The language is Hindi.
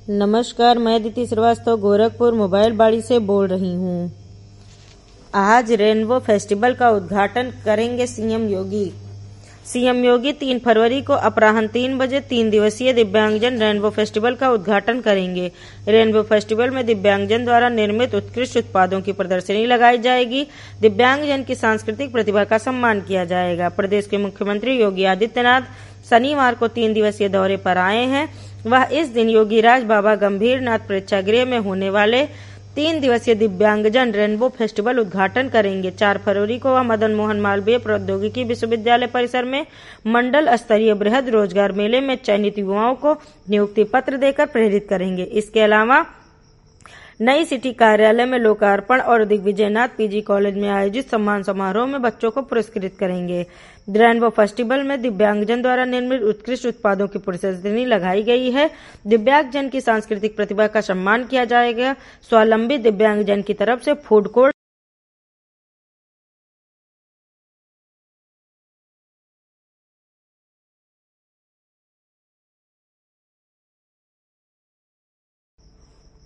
नमस्कार, मैं अदिति श्रीवास्तव गोरखपुर मोबाइल बाड़ी से बोल रही हूँ। आज रेनबो फेस्टिवल का उद्घाटन करेंगे सीएम योगी। सीएम योगी 3 फरवरी को अपराह्न 3 बजे 3 दिवसीय दिव्यांगजन रेनबो फेस्टिवल का उद्घाटन करेंगे। रेनबो फेस्टिवल में दिव्यांगजन द्वारा निर्मित उत्कृष्ट उत्पादों की प्रदर्शनी लगाई जाएगी। दिव्यांगजन की सांस्कृतिक प्रतिभा का सम्मान किया जाएगा। प्रदेश के मुख्यमंत्री योगी आदित्यनाथ शनिवार को 3 दिवसीय दौरे पर आए हैं। वह इस दिन योगीराज बाबा गंभीरनाथ प्रेक्षागृह में होने वाले 3 दिवसीय दिव्यांगजन रेनबो फेस्टिवल उद्घाटन करेंगे। 4 फरवरी को वह मदन मोहन मालवीय प्रौद्योगिकी विश्वविद्यालय परिसर में मंडल स्तरीय बृहद रोजगार मेले में चयनित युवाओं को नियुक्ति पत्र देकर प्रेरित करेंगे। इसके अलावा नई सिटी कार्यालय में लोकार्पण और दिग्विजयनाथ पीजी कॉलेज में आयोजित सम्मान समारोह में बच्चों को पुरस्कृत करेंगे। रेनबो फेस्टिवल में दिव्यांगजन द्वारा निर्मित उत्कृष्ट उत्पादों की प्रदर्शनी लगाई गई है। दिव्यांगजन की सांस्कृतिक प्रतिभा का सम्मान किया जाएगा। स्वावलंबी दिव्यांगजन की तरफ से फूड कोर्ट